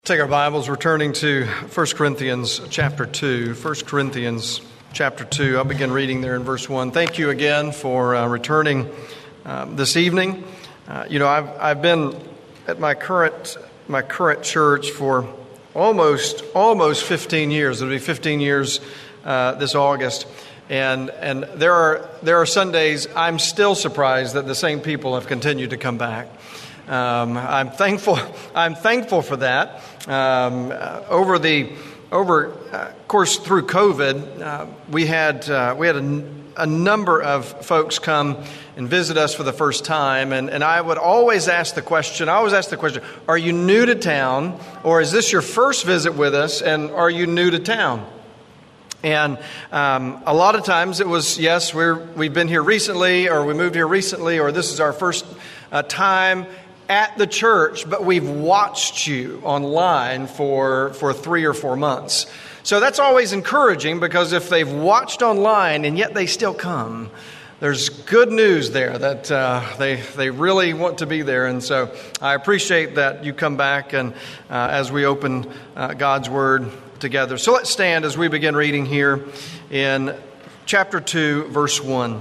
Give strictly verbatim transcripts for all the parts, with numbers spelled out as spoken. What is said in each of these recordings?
Take our Bibles, we're turning to First Corinthians chapter two. First Corinthians chapter two. I'll begin reading there in verse one. Thank you again for uh, returning uh, this evening. Uh, you know, I've I've been at my current my current church for almost almost fifteen years. It'll be fifteen years uh, this August. And and there are there are Sundays I'm still surprised that the same people have continued to come back. Um, I'm thankful. I'm thankful for that. Um, uh, over the over uh, of course through COVID, uh, we had uh, we had a, a number of folks come and visit us for the first time, and, and I would always ask the question. I always ask the question: are you new to town, or is this your first visit with us? And are you new to town? And um, a lot of times it was yes, we're we've been here recently, or we moved here recently, or this is our first uh, time at the church, but we've watched you online for, for three or four months. So that's always encouraging, because if they've watched online and yet they still come, there's good news there that uh, they they really want to be there. And so I appreciate that you come back and uh, as we open uh, God's Word together. So let's stand as we begin reading here in chapter two, verse one.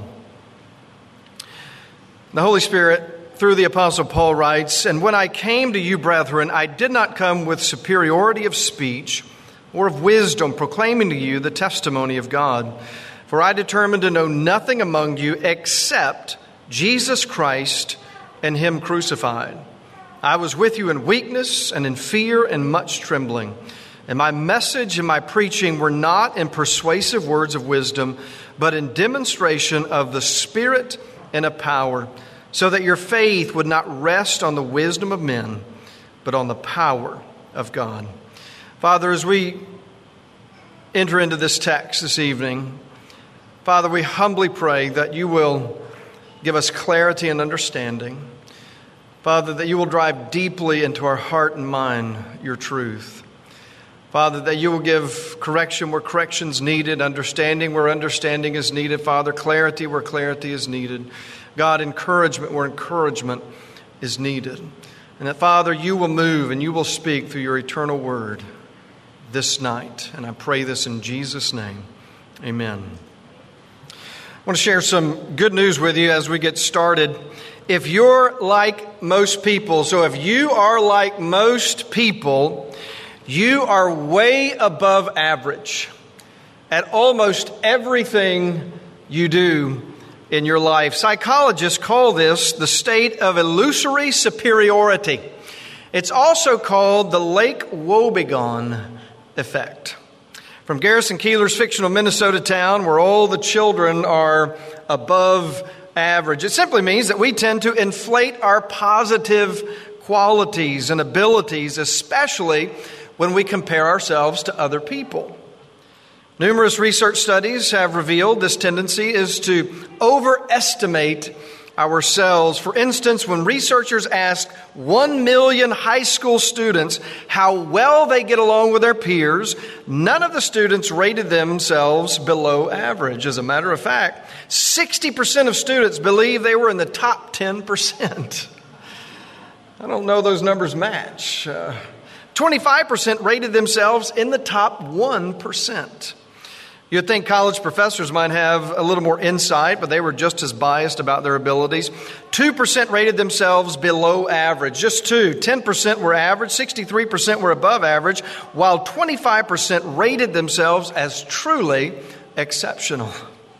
The Holy Spirit, through the Apostle Paul, writes, "And when I came to you, brethren, I did not come with superiority of speech or of wisdom, proclaiming to you the testimony of God. For I determined to know nothing among you except Jesus Christ and Him crucified. I was with you in weakness and in fear and much trembling. And my message and my preaching were not in persuasive words of wisdom, but in demonstration of the Spirit and of power, so that your faith would not rest on the wisdom of men, but on the power of God." Father, as we enter into this text this evening, Father, we humbly pray that you will give us clarity and understanding. Father, that you will drive deeply into our heart and mind your truth. Father, that you will give correction where correction is needed, understanding where understanding is needed. Father, clarity where clarity is needed. God, encouragement where encouragement is needed. And that, Father, you will move and you will speak through your eternal word this night. And I pray this in Jesus' name. Amen. I want to share some good news with you as we get started. If you're like most people, so if you are like most people, you are way above average at almost everything you do in your life. Psychologists call this the state of illusory superiority. It's also called the Lake Wobegon effect. From Garrison Keillor's fictional Minnesota town, where all the children are above average, it simply means that we tend to inflate our positive qualities and abilities, especially when we compare ourselves to other people. Numerous research studies have revealed this tendency is to overestimate ourselves. For instance, when researchers asked one million high school students how well they get along with their peers, none of the students rated themselves below average. As a matter of fact, sixty percent of students believe they were in the top ten percent. I don't know those numbers match. Uh, twenty-five percent rated themselves in the top one percent. You'd think college professors might have a little more insight, but they were just as biased about their abilities. two percent rated themselves below average. Just two. ten percent were average. sixty-three percent were above average, while twenty-five percent rated themselves as truly exceptional.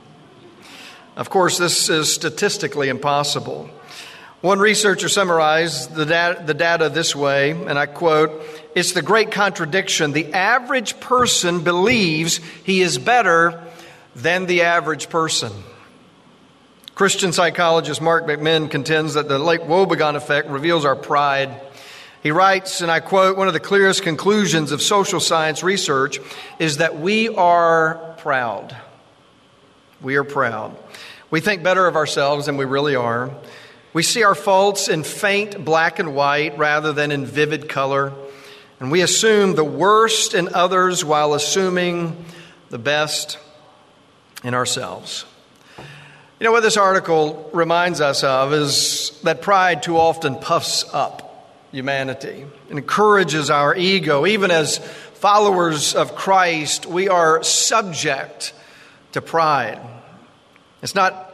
Of course, this is statistically impossible. One researcher summarized the data, the data this way, and I quote, "It's the great contradiction. The average person believes he is better than the average person." Christian psychologist Mark McMinn contends that the Lake Wobegon effect reveals our pride. He writes, and I quote, "One of the clearest conclusions of social science research is that we are proud. We are proud. We think better of ourselves than we really are. We see our faults in faint black and white rather than in vivid color. And we assume the worst in others while assuming the best in ourselves." You know what this article reminds us of is that pride too often puffs up humanity. It encourages our ego. Even as followers of Christ, we are subject to pride. It's not,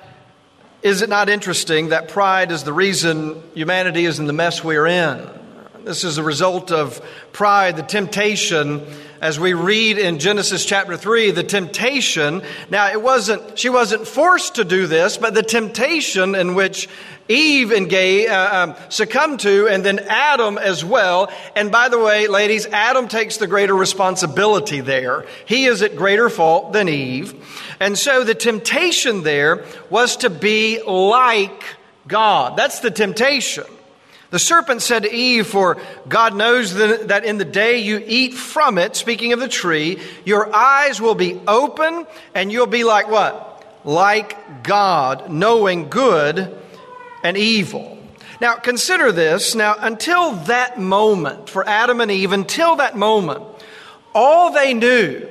is it not interesting that pride is the reason humanity is in the mess we are in? This is a result of pride, the temptation, as we read in Genesis chapter three, the temptation. Now, it wasn't, she wasn't forced to do this, but the temptation in which Eve engaged, uh, um, succumbed to, and then Adam as well. And by the way, ladies, Adam takes the greater responsibility there. He is at greater fault than Eve. And so the temptation there was to be like God. That's the temptation. The serpent said to Eve, "For God knows that in the day you eat from it," speaking of the tree, "your eyes will be open and you'll be like" what? "Like God, knowing good and evil." Now consider this. Now until that moment, for Adam and Eve, until that moment, all they knew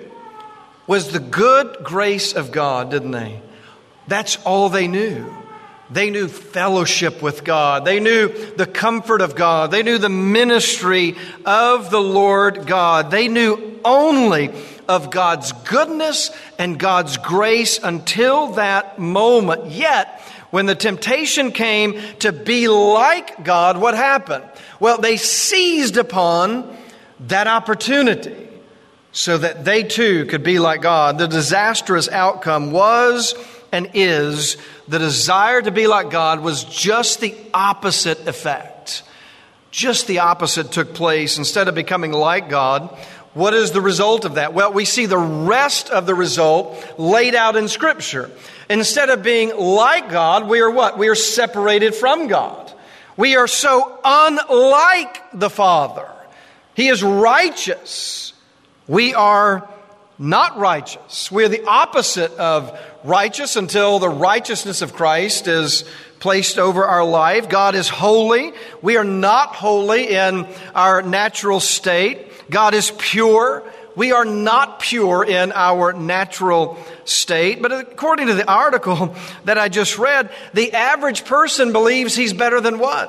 was the good grace of God, didn't they? That's all they knew. They knew fellowship with God. They knew the comfort of God. They knew the ministry of the Lord God. They knew only of God's goodness and God's grace until that moment. Yet, when the temptation came to be like God, what happened? Well, they seized upon that opportunity so that they too could be like God. The disastrous outcome was and is the desire to be like God was just the opposite effect. Just the opposite took place. Instead of becoming like God, what is the result of that? Well, we see the rest of the result laid out in Scripture. Instead of being like God, we are what? We are separated from God. We are so unlike the Father. He is righteous. We are not righteous. We are the opposite of righteous until the righteousness of Christ is placed over our life. God is holy. We are not holy in our natural state. God is pure. We are not pure in our natural state. But according to the article that I just read, the average person believes he's better than what?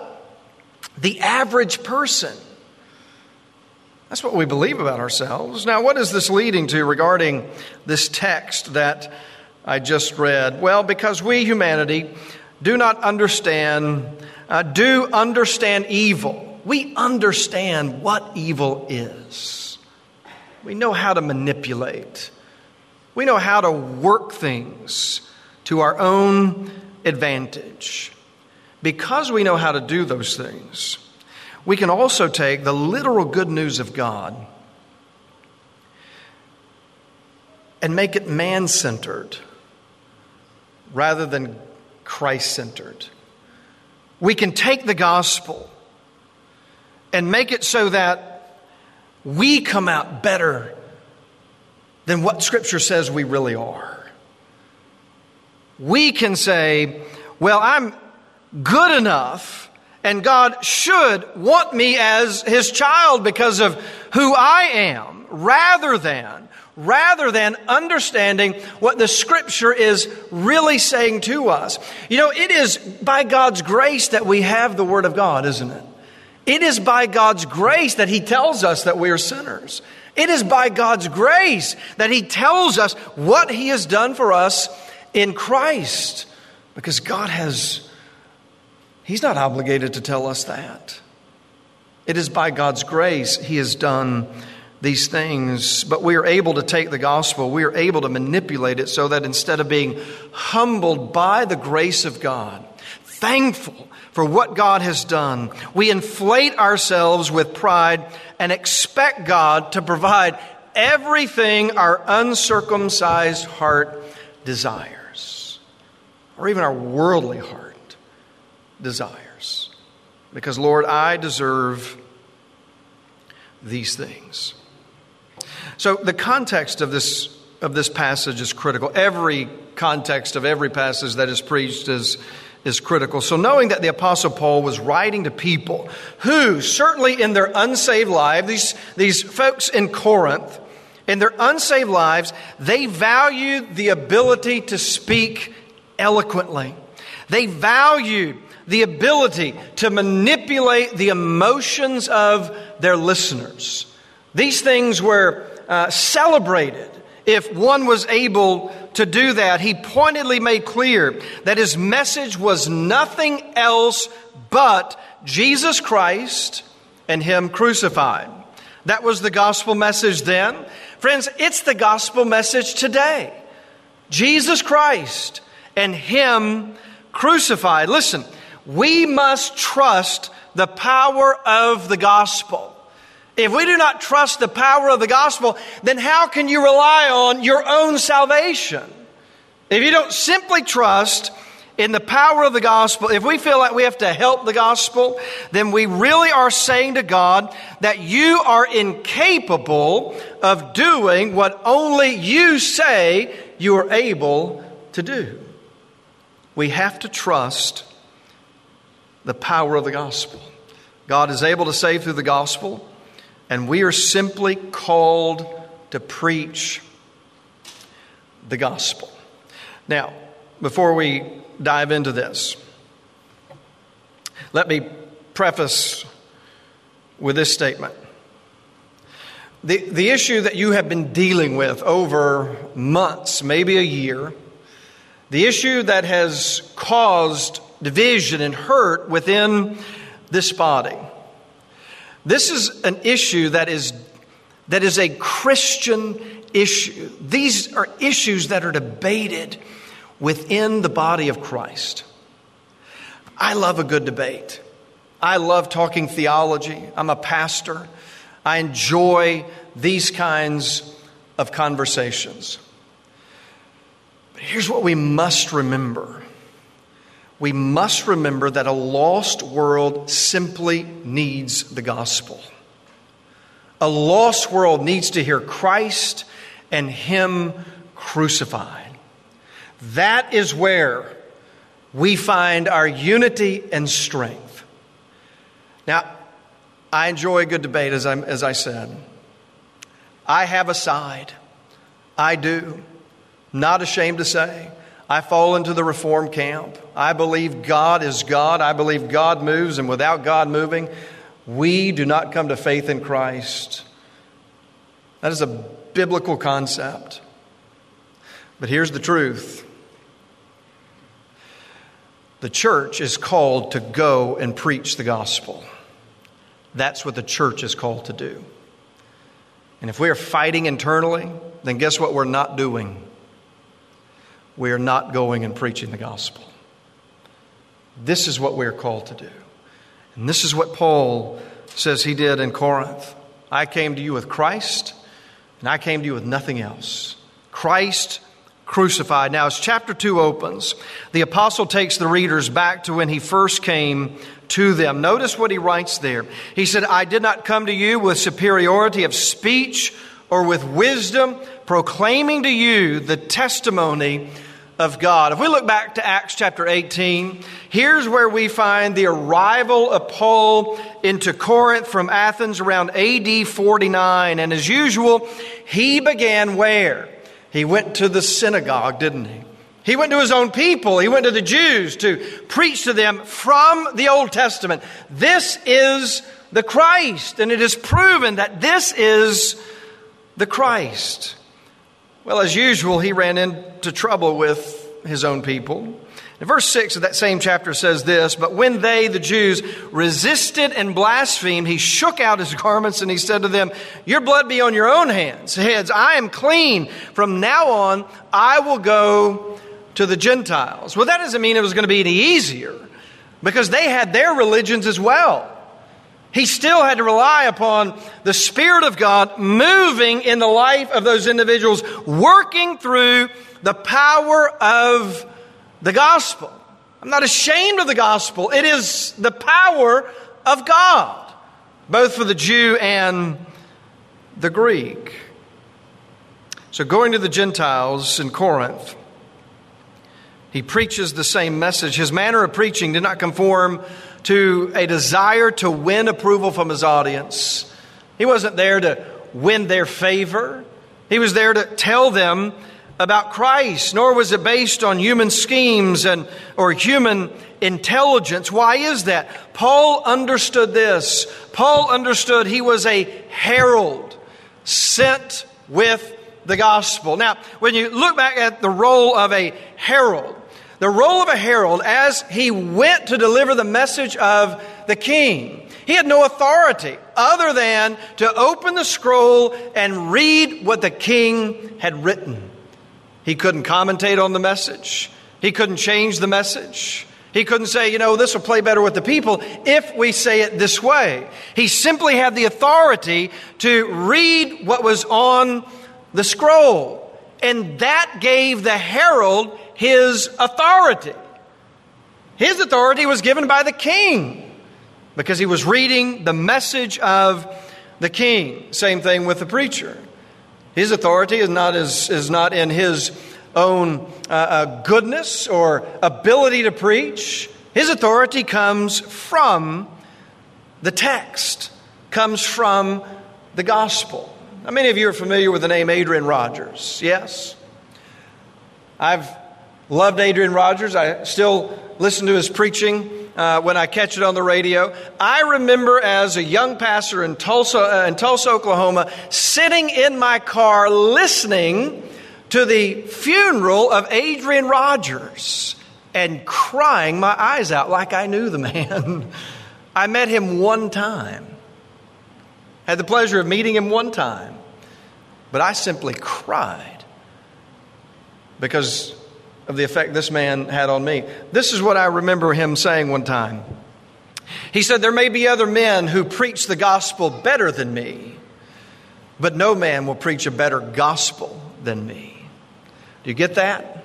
The average person. That's what we believe about ourselves. Now, what is this leading to regarding this text that I just read? Well, because we, humanity, do not understand, uh, do understand evil. We understand what evil is. We know how to manipulate. We know how to work things to our own advantage. Because we know how to do those things, we can also take the literal good news of God and make it man-centered rather than Christ-centered. We can take the gospel and make it so that we come out better than what Scripture says we really are. We can say, well, I'm good enough and God should want me as His child because of who I am, rather than, rather than understanding what the Scripture is really saying to us. You know, it is by God's grace that we have the Word of God, isn't it? It is by God's grace that He tells us that we are sinners. It is by God's grace that He tells us what He has done for us in Christ. Because God has He's not obligated to tell us that. It is by God's grace He has done these things. But we are able to take the gospel, we are able to manipulate it so that instead of being humbled by the grace of God, thankful for what God has done, we inflate ourselves with pride and expect God to provide everything our uncircumcised heart desires, or even our worldly heart desires. Because, Lord, I deserve these things. So the context of this of this passage is critical. Every context of every passage that is preached is, is critical. So knowing that the Apostle Paul was writing to people who, certainly in their unsaved life, these, these folks in Corinth, in their unsaved lives, they valued the ability to speak eloquently. They valued the ability to manipulate the emotions of their listeners. These things were uh, celebrated if one was able to do that. He pointedly made clear that his message was nothing else but Jesus Christ and Him crucified. That was the gospel message then. Friends, it's the gospel message today. Jesus Christ and Him crucified. Listen, we must trust the power of the gospel. If we do not trust the power of the gospel, then how can you rely on your own salvation? If you don't simply trust in the power of the gospel, if we feel like we have to help the gospel, then we really are saying to God that you are incapable of doing what only you say you are able to do. We have to trust the power of the gospel. God is able to save through the gospel, and we are simply called to preach the gospel. Now, before we dive into this, let me preface with this statement. The, the issue that you have been dealing with over months, maybe a year, the issue that has caused division and hurt within this body, this is an issue that is, that is a Christian issue. These are issues that are debated within the body of Christ. I love a good debate. I love talking theology. I'm a pastor. I enjoy these kinds of conversations. But here's what we must remember. We must remember that a lost world simply needs the gospel. A lost world needs to hear Christ and Him crucified. That is where we find our unity and strength. Now, I enjoy a good debate, as I, as I said. I have a side. I do. Not ashamed to say. I fall into the Reformed camp. I believe God is God. I believe God moves, and without God moving, we do not come to faith in Christ. That is a biblical concept. But here's the truth. The church is called to go and preach the gospel. That's what the church is called to do. And if we are fighting internally, then guess what we're not doing? We are not going and preaching the gospel. This is what we are called to do. And this is what Paul says he did in Corinth. I came to you with Christ, and I came to you with nothing else. Christ crucified. Now, as chapter two opens, the apostle takes the readers back to when he first came to them. Notice what he writes there. He said, I did not come to you with superiority of speech or with wisdom, proclaiming to you the testimony of God. If we look back to Acts chapter eighteen, here's where we find the arrival of Paul into Corinth from Athens around A D forty-nine. And as usual, he began where? He went to the synagogue, didn't he? He went to his own people. He went to the Jews to preach to them from the Old Testament. This is the Christ, and it is proven that this is the Christ. Well, as usual, he ran into trouble with his own people. And verse six of that same chapter says this, but when they, the Jews, resisted and blasphemed, he shook out his garments and he said to them, your blood be on your own hands, heads. I am clean. From now on, I will go to the Gentiles. Well, that doesn't mean it was going to be any easier, because they had their religions as well. He still had to rely upon the Spirit of God moving in the life of those individuals, working through the power of the gospel. I'm not ashamed of the gospel. It is the power of God, both for the Jew and the Greek. So going to the Gentiles in Corinth, he preaches the same message. His manner of preaching did not conform to a desire to win approval from his audience. He wasn't there to win their favor. He was there to tell them about Christ, nor was it based on human schemes and or human intelligence. Why is that? Paul understood this. Paul understood he was a herald sent with the gospel. Now, when you look back at the role of a herald, the role of a herald as he went to deliver the message of the king, he had no authority other than to open the scroll and read what the king had written. He couldn't commentate on the message. He couldn't change the message. He couldn't say, you know, this will play better with the people if we say it this way. He simply had the authority to read what was on the scroll. And that gave the herald his authority. His authority was given by the king because he was reading the message of the king. Same thing with the preacher. His authority is not is, is not in his own uh, uh, goodness or ability to preach. His authority comes from the text, comes from the gospel. How many of you are familiar with the name Adrian Rogers? Yes? I've loved Adrian Rogers. I still listen to his preaching uh, when I catch it on the radio. I remember as a young pastor in Tulsa, uh, in Tulsa, Oklahoma, sitting in my car listening to the funeral of Adrian Rogers and crying my eyes out like I knew the man. I met him one time. Had the pleasure of meeting him one time. But I simply cried because of the effect this man had on me. This is what I remember him saying one time. He said, there may be other men who preach the gospel better than me, but no man will preach a better gospel than me. Do you get that?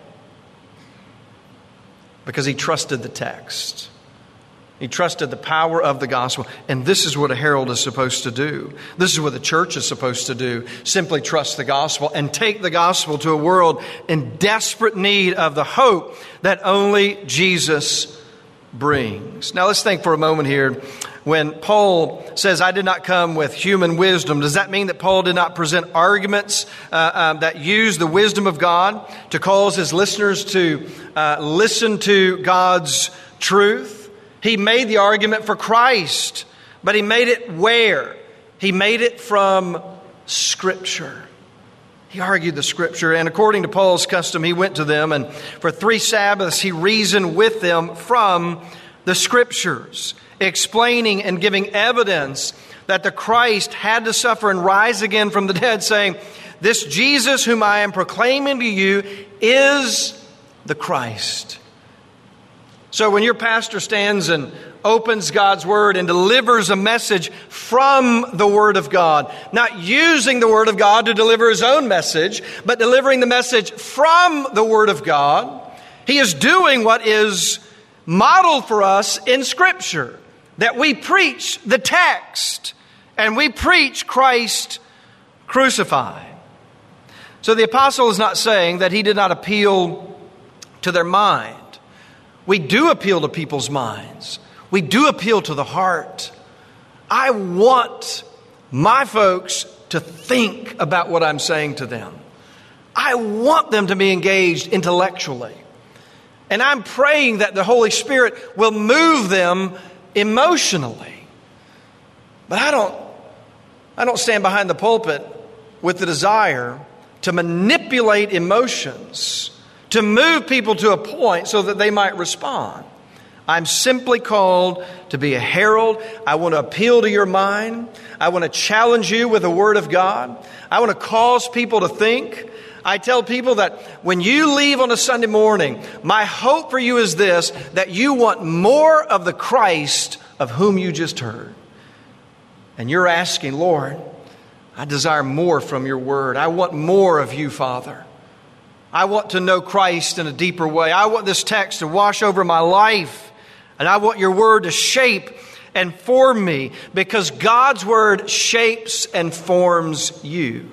Because he trusted the text. He trusted the power of the gospel. And this is what a herald is supposed to do. This is what the church is supposed to do. Simply trust the gospel and take the gospel to a world in desperate need of the hope that only Jesus brings. Now let's think for a moment here. When Paul says, I did not come with human wisdom, does that mean that Paul did not present arguments uh, um, that use the wisdom of God to cause his listeners to uh, listen to God's truth? He made the argument for Christ, but he made it where? He made it from Scripture. He argued the Scripture, and according to Paul's custom, he went to them, and for three Sabbaths he reasoned with them from the Scriptures, explaining and giving evidence that the Christ had to suffer and rise again from the dead, saying, this Jesus whom I am proclaiming to you is the Christ. So when your pastor stands and opens God's Word and delivers a message from the Word of God, not using the Word of God to deliver his own message, but delivering the message from the Word of God, he is doing what is modeled for us in Scripture, that we preach the text and we preach Christ crucified. So the apostle is not saying that he did not appeal to their mind. We do appeal to people's minds. We do appeal to the heart. I want my folks to think about what I'm saying to them. I want them to be engaged intellectually. And I'm praying that the Holy Spirit will move them emotionally. But I don't, I don't stand behind the pulpit with the desire to manipulate emotions, to move people to a point so that they might respond. I'm simply called to be a herald. I want to appeal to your mind. I want to challenge you with the Word of God. I want to cause people to think. I tell people that when you leave on a Sunday morning, my hope for you is this, that you want more of the Christ of whom you just heard. And you're asking, Lord, I desire more from your Word. I want more of you, Father. I want to know Christ in a deeper way. I want this text to wash over my life. And I want your Word to shape and form me, because God's Word shapes and forms you.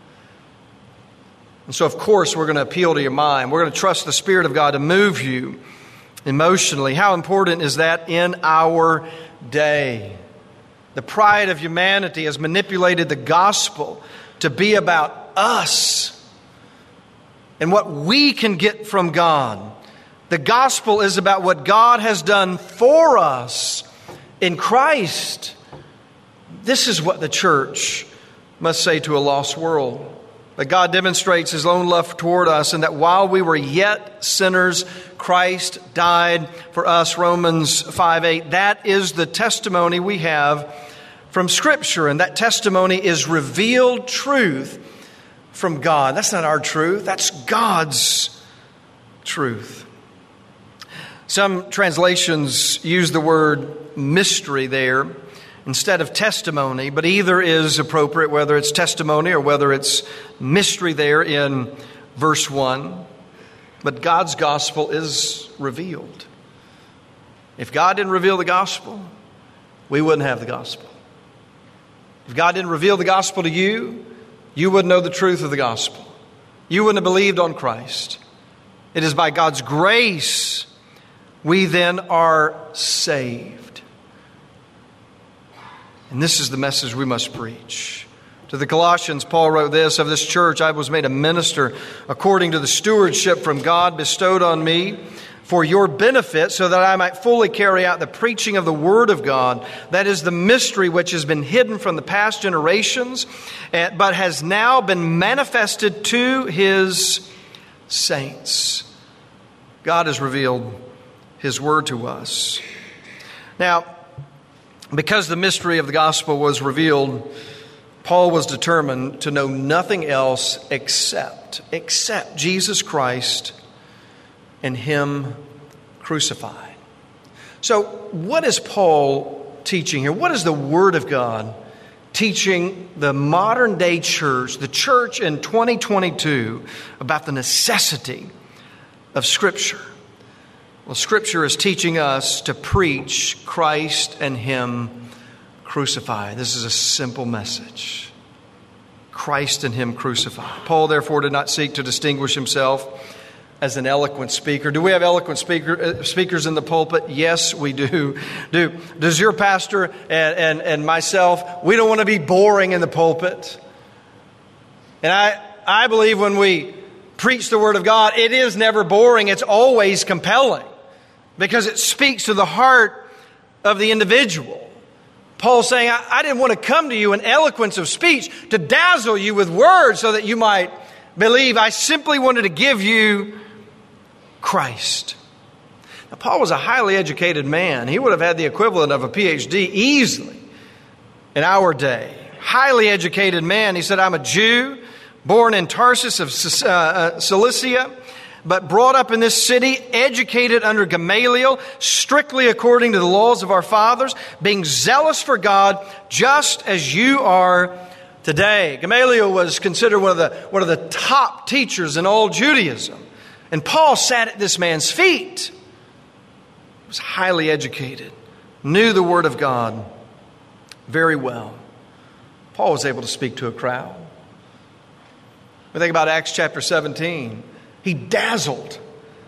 And so, of course, we're going to appeal to your mind. We're going to trust the Spirit of God to move you emotionally. How important is that in our day? The pride of humanity has manipulated the gospel to be about us. and what we can get from God. The gospel is about what God has done for us in Christ. This is what the church must say to a lost world. That God demonstrates His own love toward us, and that while we were yet sinners, Christ died for us, Romans five eight. That is the testimony we have from Scripture, and that testimony is revealed truth from God. That's not our truth, that's God's truth. Some translations use the word mystery there instead of testimony, but either is appropriate, whether it's testimony or whether it's mystery there in verse one. But God's gospel is revealed. If God didn't reveal the gospel, we wouldn't have the gospel. If God didn't reveal the gospel to you, you wouldn't know the truth of the gospel. You wouldn't have believed on Christ. It is by God's grace we then are saved. And this is the message we must preach. To the Colossians, Paul wrote this, "Of this church I was made a minister according to the stewardship from God bestowed on me for your benefit, so that I might fully carry out the preaching of the Word of God. That is the mystery which has been hidden from the past generations, but has now been manifested to His saints." God has revealed His Word to us. Now, because the mystery of the gospel was revealed, Paul was determined to know nothing else except, except Jesus Christ and Him crucified. So what is Paul teaching here? What is the Word of God teaching the modern day church, the church in twenty twenty-two, about the necessity of Scripture? Well, Scripture is teaching us to preach Christ and Him crucified. This is a simple message. Christ and Him crucified. Paul, therefore, did not seek to distinguish himself as an eloquent speaker. Do we have eloquent speaker, uh, speakers in the pulpit? Yes, we do. Do does your pastor and, and, and myself, we don't want to be boring in the pulpit. And I, I believe when we preach the Word of God, it is never boring. It's always compelling, because it speaks to the heart of the individual. Paul's saying, I, I didn't want to come to you in eloquence of speech to dazzle you with words so that you might believe. I simply wanted to give you Christ. Now, Paul was a highly educated man. He would have had the equivalent of a P H D easily in our day. Highly educated man. He said, I'm a Jew, born in Tarsus of Cilicia, but brought up in this city, educated under Gamaliel, strictly according to the laws of our fathers, being zealous for God, just as you are today. Gamaliel was considered one of the, one of the top teachers in all Judaism. And Paul sat at this man's feet. He was highly educated, knew the Word of God very well. Paul was able to speak to a crowd. We think about Acts chapter seventeen. He dazzled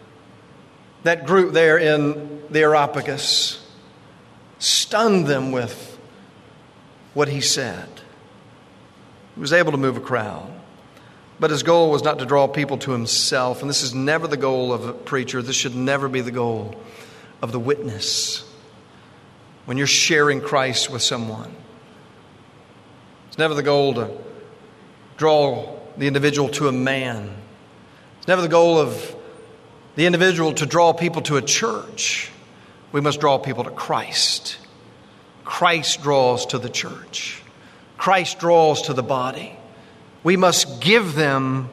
that group there in the Areopagus, stunned them with what he said. He was able to move a crowd. But his goal was not to draw people to himself. And this is never the goal of a preacher. This should never be the goal of the witness. When you're sharing Christ with someone, it's never the goal to draw the individual to a man. It's never the goal of the individual to draw people to a church. We must draw people to Christ. Christ draws to the church. Christ draws to the body. We must give them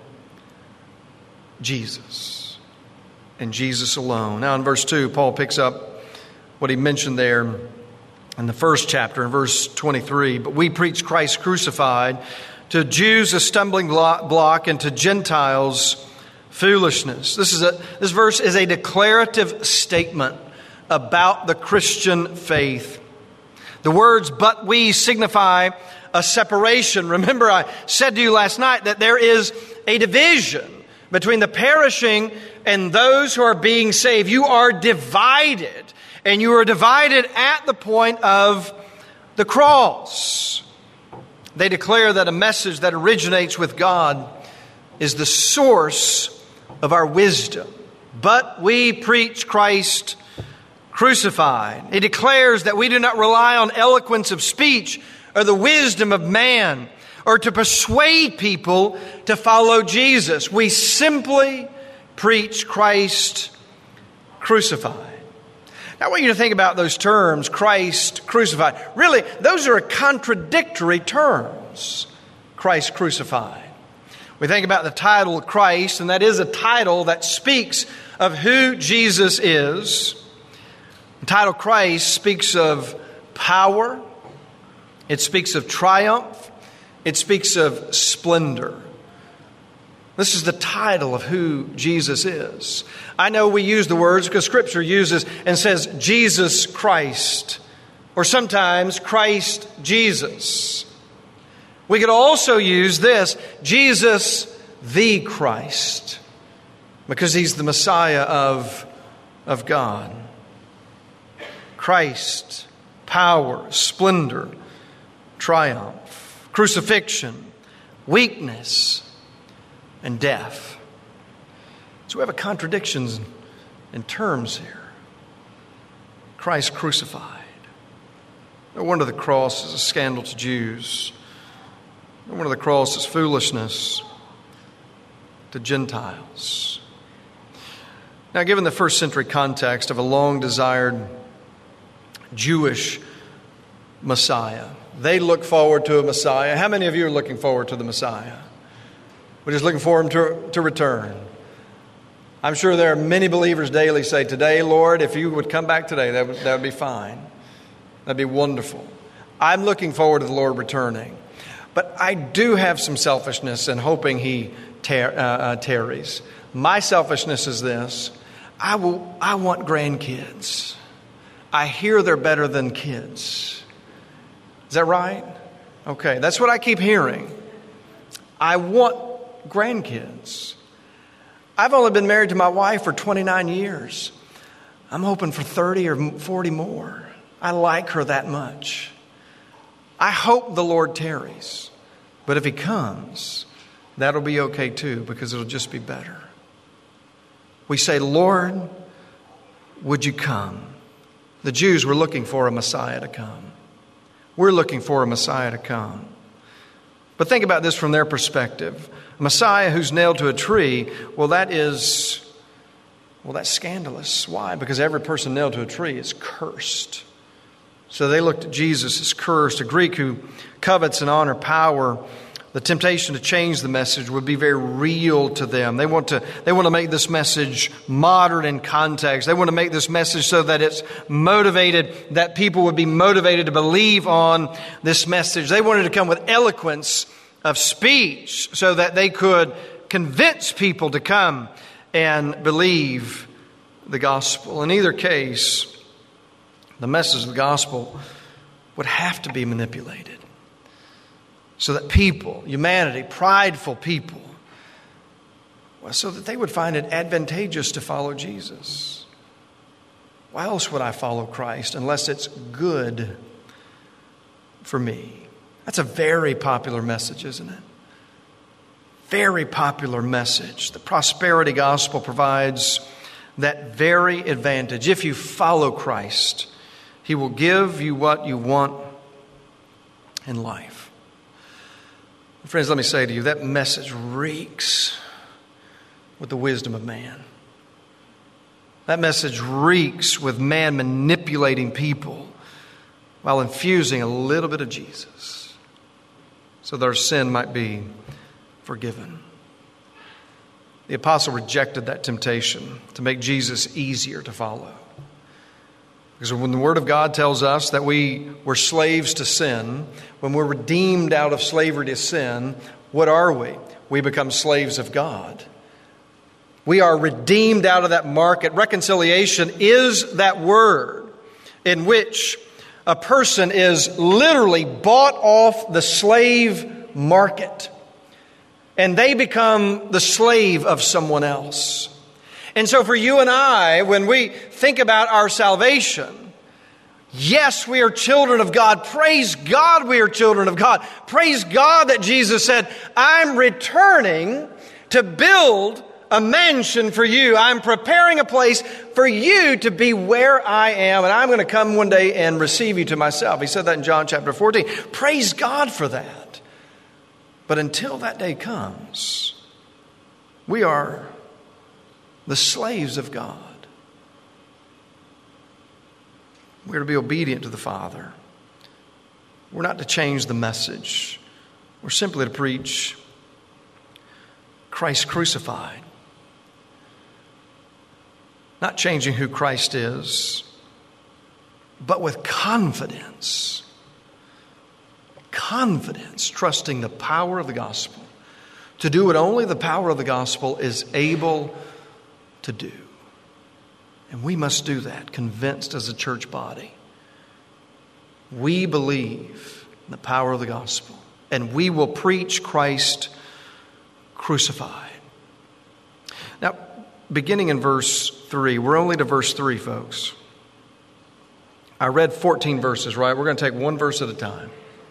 Jesus and Jesus alone. Now in verse two, Paul picks up what he mentioned there in the first chapter, in verse twenty-three. But we preach Christ crucified, to Jews a stumbling block, and to Gentiles foolishness. This is a this verse is a declarative statement about the Christian faith. The words "but we" signify a separation. Remember, I said to you last night that there is a division between the perishing and those who are being saved. You are divided, and you are divided at the point of the cross. They declare that a message that originates with God is the source of our wisdom, but we preach Christ crucified. He declares that we do not rely on eloquence of speech or the wisdom of man or to persuade people to follow Jesus. We simply preach Christ crucified. Now, I want you to think about those terms, Christ crucified. Really, those are contradictory terms, Christ crucified. We think about the title Christ, and that is a title that speaks of who Jesus is. The title Christ speaks of power. It speaks of triumph. It speaks of splendor. This is the title of who Jesus is. I know we use the words because Scripture uses and says Jesus Christ, or sometimes Christ Jesus. We could also use this, Jesus the Christ, because He's the Messiah of, of God. Christ, power, splendor, triumph, crucifixion, weakness, and death. So we have a contradiction in terms here. Christ crucified. No wonder the cross is a scandal to Jews. No wonder the cross is foolishness to Gentiles. Now, given the first century context of a long-desired Jewish Messiah, they look forward to a Messiah. How many of you are looking forward to the Messiah? We're just looking for Him to, to return. I'm sure there are many believers daily say, today, Lord, if you would come back today, that would, that would be fine. That'd be wonderful. I'm looking forward to the Lord returning. But I do have some selfishness in hoping He tar- uh, uh, tarries. My selfishness is this. I will. I want grandkids. I hear they're better than kids. Is that right? Okay, that's what I keep hearing. I want grandkids. I've only been married to my wife for twenty-nine years. I'm hoping for thirty or forty more. I like her that much. I hope the Lord tarries. But if He comes, that'll be okay too, because it'll just be better. We say, Lord, would you come? The Jews were looking for a Messiah to come. We're looking for a Messiah to come. But think about this from their perspective. A Messiah who's nailed to a tree, well, that is, well, that's scandalous. Why? Because every person nailed to a tree is cursed. So they looked at Jesus as cursed. A Greek who covets and honor power, the temptation to change the message would be very real to them. They want to, they want to make this message modern in context. They want to make this message so that it's motivated, that people would be motivated to believe on this message. They wanted to come with eloquence of speech so that they could convince people to come and believe the gospel. In either case, the message of the gospel would have to be manipulated so that people, humanity, prideful people, well, so that they would find it advantageous to follow Jesus. Why else would I follow Christ unless it's good for me? That's a very popular message, isn't it? Very popular message. The prosperity gospel provides that very advantage. If you follow Christ, He will give you what you want in life. Friends, let me say to you, that message reeks with the wisdom of man. That message reeks with man manipulating people while infusing a little bit of Jesus so that our sin might be forgiven. The apostle rejected that temptation to make Jesus easier to follow. Because when the Word of God tells us that we were slaves to sin, when we're redeemed out of slavery to sin, what are we? We become slaves of God. We are redeemed out of that market. Reconciliation is that word in which a person is literally bought off the slave market, and they become the slave of someone else. And so for you and I, when we think about our salvation, yes, we are children of God. Praise God we are children of God. Praise God that Jesus said, I'm returning to build a mansion for you. I'm preparing a place for you to be where I am, and I'm going to come one day and receive you to myself. He said that in John chapter fourteen. Praise God for that. But until that day comes, we are the slaves of God. We're to be obedient to the Father. We're not to change the message. We're simply to preach Christ crucified. Not changing who Christ is, but with confidence. Confidence, trusting the power of the gospel to do what only the power of the gospel is able to do. And we must do that, convinced as a church body. We believe in the power of the gospel, and we will preach Christ crucified. Now, beginning in verse three, we're only to verse three, folks. I read fourteen verses, right? We're going to take one verse at a time.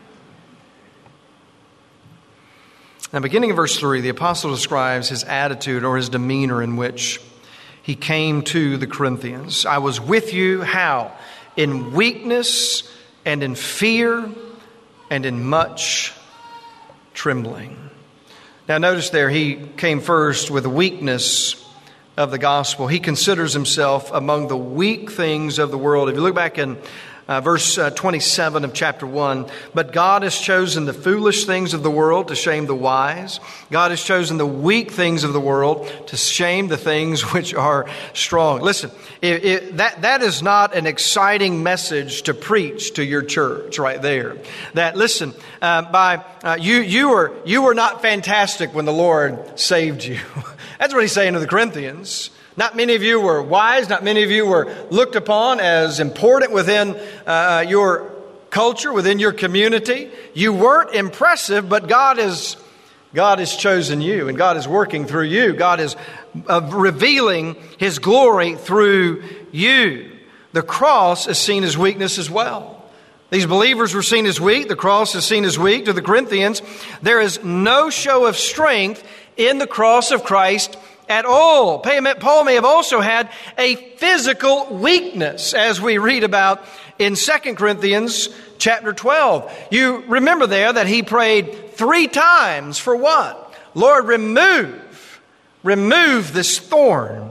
Now, beginning in verse three, the apostle describes his attitude or his demeanor in which he came to the Corinthians. I was with you, how? In weakness and in fear and in much trembling. Now notice there, he came first with the weakness of the gospel. He considers himself among the weak things of the world. If you look back in uh, verse uh, twenty-seven of chapter one, but God has chosen the foolish things of the world to shame the wise. God has chosen the weak things of the world to shame the things which are strong. Listen, it, it, that, that is not an exciting message to preach to your church right there. That, listen, uh, by uh, you, you were, you were not fantastic when the Lord saved you. That's what he's saying to the Corinthians. Not many of you were wise. Not many of you were looked upon as important within uh, your culture, within your community. You weren't impressive, but God is God has chosen you, and God is working through you. God is uh, revealing His glory through you. The cross is seen as weakness as well. These believers were seen as weak. The cross is seen as weak. To the Corinthians, there is no show of strength in the cross of Christ at all. Paul may have also had a physical weakness, as we read about in Second Corinthians chapter twelve. You remember there that he prayed three times for what? Lord, remove, remove this thorn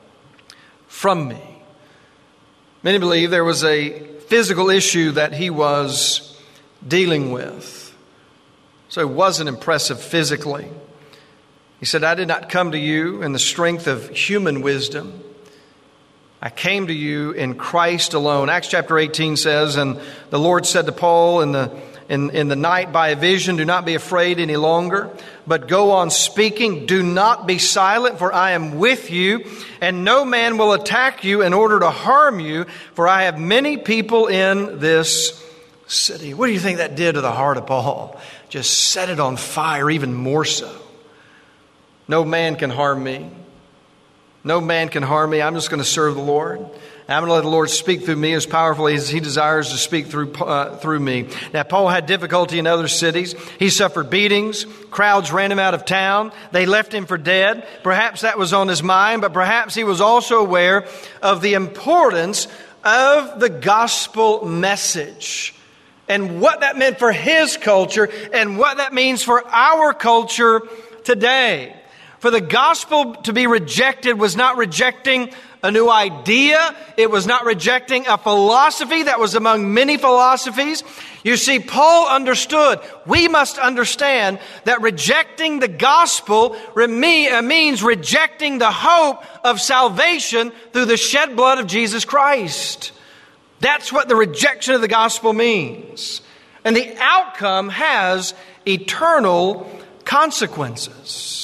from me. Many believe there was a physical issue that he was dealing with. So he wasn't impressive physically. He said, I did not come to you in the strength of human wisdom. I came to you in Christ alone. Acts chapter eighteen says, and the Lord said to Paul in the in, in the night by a vision, do not be afraid any longer, but go on speaking. Do not be silent, for I am with you, and no man will attack you in order to harm you, for I have many people in this city. What do you think that did to the heart of Paul? Just set it on fire even more so. No man can harm me. No man can harm me. I'm just going to serve the Lord. I'm going to let the Lord speak through me as powerfully as He desires to speak through uh, through me. Now, Paul had difficulty in other cities. He suffered beatings. Crowds ran him out of town. They left him for dead. Perhaps that was on his mind, but perhaps he was also aware of the importance of the gospel message and what that meant for his culture and what that means for our culture today. For the gospel to be rejected was not rejecting a new idea. It was not rejecting a philosophy that was among many philosophies. You see, Paul understood, we must understand that rejecting the gospel means rejecting the hope of salvation through the shed blood of Jesus Christ. That's what the rejection of the gospel means. And the outcome has eternal consequences.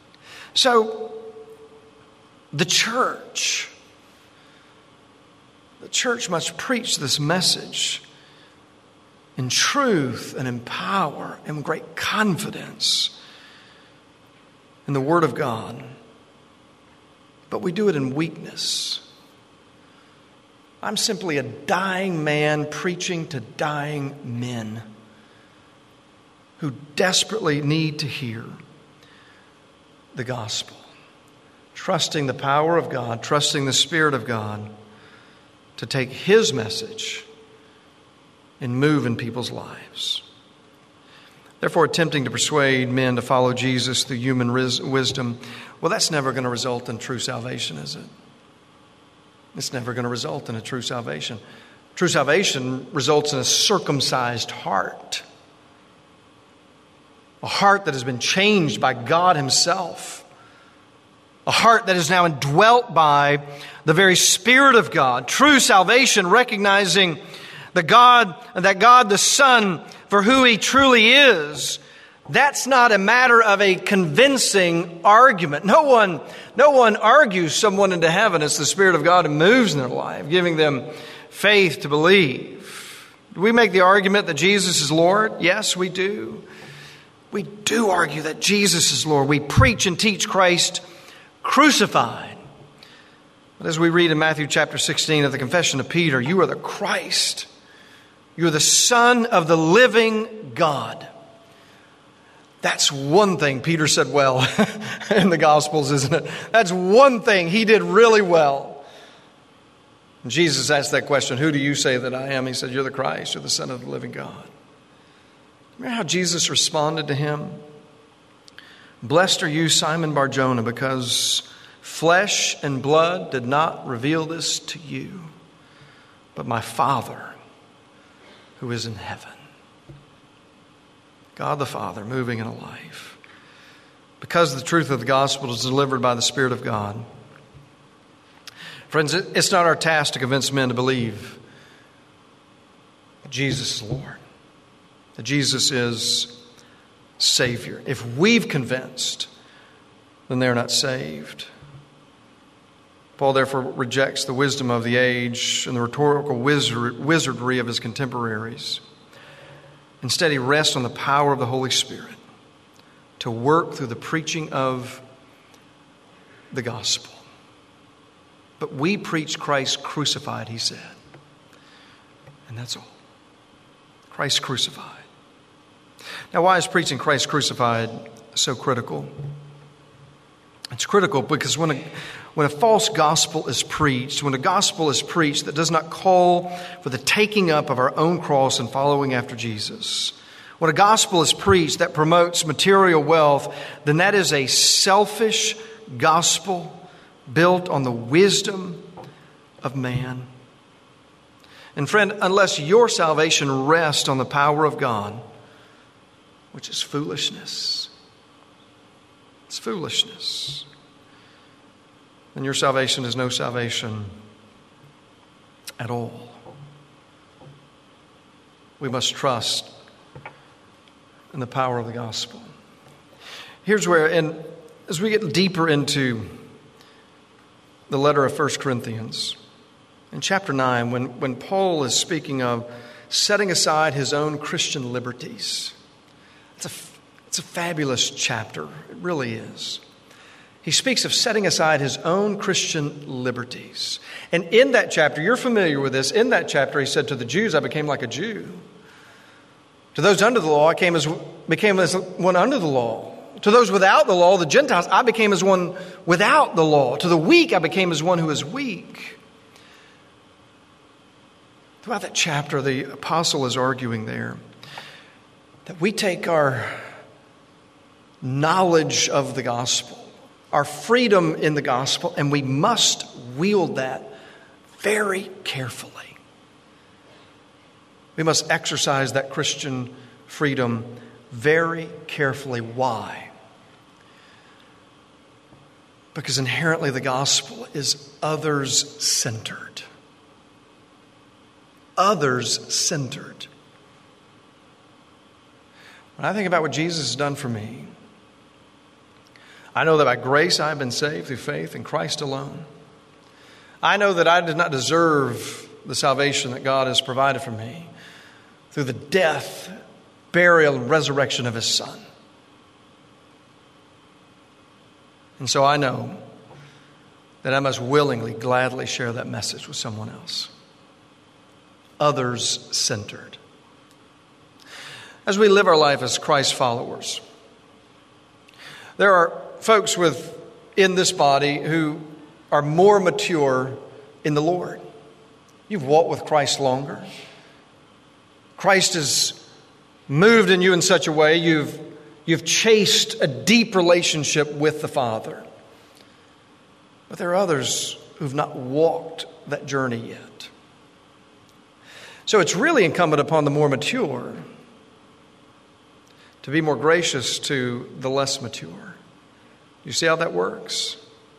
So, the church, the church must preach this message in truth and in power and with great confidence in the Word of God. But we do it in weakness. I'm simply a dying man preaching to dying men who desperately need to hear the gospel. trusting the power of God, trusting the Spirit of God to take His message and move in people's lives. Therefore, attempting to persuade men to follow Jesus through human ris- wisdom, well, that's never going to result in true salvation, is it? It's never going to result in a true salvation. True salvation results in a circumcised heart. A heart that has been changed by God Himself. A heart that is now indwelt by the very Spirit of God. True salvation, recognizing the God, that God the Son, for who He truly is, that's not a matter of a convincing argument. No one, no one argues someone into heaven. It's the Spirit of God who moves in their life, giving them faith to believe. Do we make the argument that Jesus is Lord? Yes, we do. We do argue that Jesus is Lord. We preach and teach Christ crucified. But as we read in Matthew chapter sixteen of the confession of Peter, you are the Christ. You are the Son of the living God. That's one thing Peter said well in the Gospels, isn't it? That's one thing he did really well. And Jesus asked that question, who do you say that I am? He said, you're the Christ, you're the Son of the living God. Remember how Jesus responded to him? Blessed are you, Simon Bar-Jonah, because flesh and blood did not reveal this to you, but my Father who is in heaven. God the Father moving in a life. Because the truth of the gospel is delivered by the Spirit of God. Friends, it's not our task to convince men to believe that Jesus is Lord, that Jesus is Savior. If we've convinced, then they're not saved. Paul therefore rejects the wisdom of the age and the rhetorical wizardry of his contemporaries. Instead, he rests on the power of the Holy Spirit to work through the preaching of the gospel. But we preach Christ crucified, he said. And that's all. Christ crucified. Now, why is preaching Christ crucified so critical? It's critical because when a, when a false gospel is preached, when a gospel is preached that does not call for the taking up of our own cross and following after Jesus, when a gospel is preached that promotes material wealth, then that is a selfish gospel built on the wisdom of man. And friend, unless your salvation rests on the power of God, which is foolishness, it's foolishness, then your salvation is no salvation at all. We must trust in the power of the gospel. Here's where, and as we get deeper into the letter of First Corinthians, in chapter nine, when, when Paul is speaking of setting aside his own Christian liberties, it's a, it's a fabulous chapter. It really is. He speaks of setting aside his own Christian liberties. And in that chapter, you're familiar with this, in that chapter he said, to the Jews, I became like a Jew. To those under the law, I came as, became as one under the law. To those without the law, the Gentiles, I became as one without the law. To the weak, I became as one who is weak. Throughout that chapter, the apostle is arguing there that we take our knowledge of the gospel, our freedom in the gospel, and we must wield that very carefully. We must exercise that Christian freedom very carefully. Why? Because inherently the gospel is others-centered. Others-centered. When I think about what Jesus has done for me, I know that by grace I have been saved through faith in Christ alone. I know that I did not deserve the salvation that God has provided for me through the death, burial, and resurrection of His Son. And so I know that I must willingly, gladly share that message with someone else. Others-centered. As we live our life as Christ followers, there are folks with in this body who are more mature in the Lord. You've walked with Christ longer. Christ has moved in you in such a way you've, you've chased a deep relationship with the Father. But there are others who've not walked that journey yet. So it's really incumbent upon the more mature to be more gracious to the less mature. You see how that works?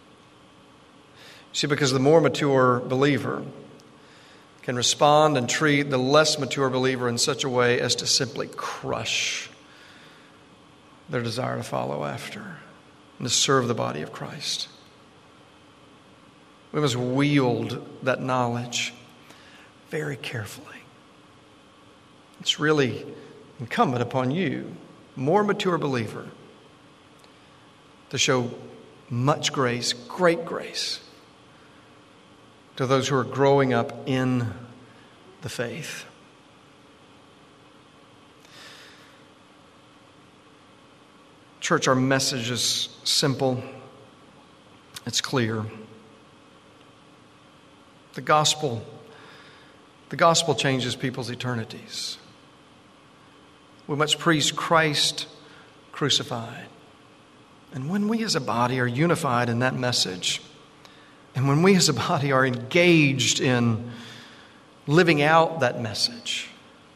See, because the more mature believer can respond and treat the less mature believer in such a way as to simply crush their desire to follow after and to serve the body of Christ. We must wield that knowledge very carefully. It's really incumbent upon you, more mature believer, to show much grace, great grace, to those who are growing up in the faith. Church, our message is simple. It's clear. The gospel, the gospel changes people's eternities. We must preach Christ crucified. And when we as a body are unified in that message, and when we as a body are engaged in living out that message,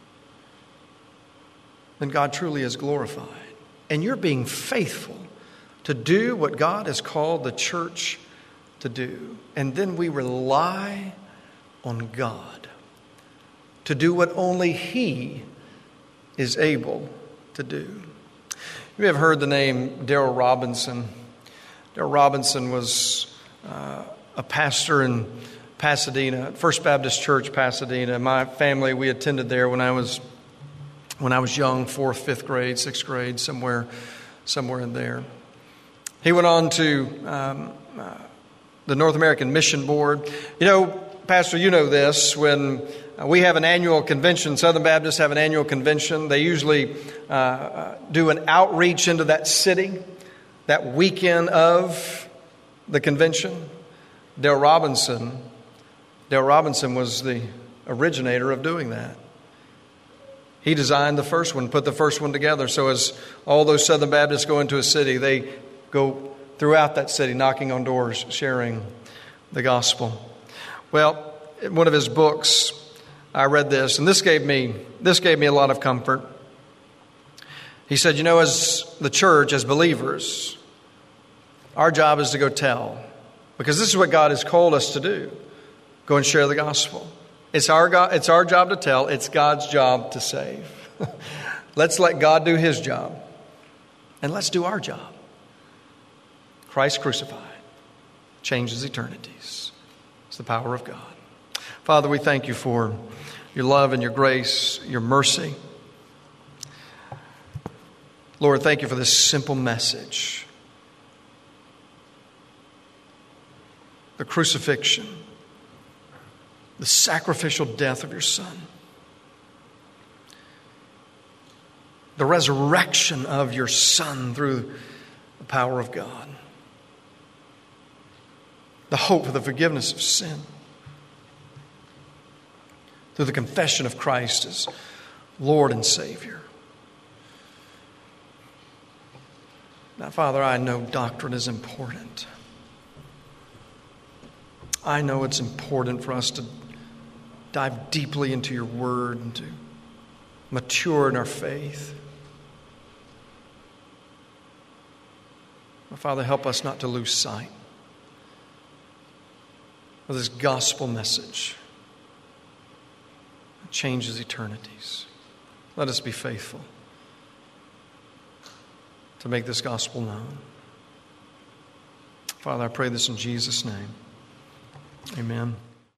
then God truly is glorified. And you're being faithful to do what God has called the church to do. And then we rely on God to do what only He is able to do. You may have heard the name Darrell Robinson. Darrell Robinson was uh, a pastor in Pasadena, First Baptist Church, Pasadena. My family, we attended there when I was when I was young, fourth, fifth grade, sixth grade, somewhere, somewhere in there. He went on to um, uh, the North American Mission Board. You know, Pastor, you know this. When we have an annual convention, Southern Baptists have an annual convention. They usually uh, uh, do an outreach into that city that weekend of the convention. Darrell Robinson, Darrell Robinson was the originator of doing that. He designed the first one, put the first one together. So as all those Southern Baptists go into a city, they go throughout that city, knocking on doors, sharing the gospel. Well, in one of his books, I read this, and this gave me this gave me a lot of comfort. He said, you know, as the church, as believers, our job is to go tell. Because this is what God has called us to do. Go and share the gospel. It's our God, it's our job to tell. It's God's job to save. Let's let God do His job. And let's do our job. Christ crucified changes eternities. It's the power of God. Father, we thank you for your love and your grace, your mercy. Lord, thank you for this simple message. The crucifixion, the sacrificial death of your Son, the resurrection of your Son through the power of God, the hope of the forgiveness of sin, through the confession of Christ as Lord and Savior. Now, Father, I know doctrine is important. I know it's important for us to dive deeply into your word and to mature in our faith. But Father, help us not to lose sight of this gospel message that changes eternities. Let us be faithful to make this gospel known. Father, I pray this in Jesus' name. Amen.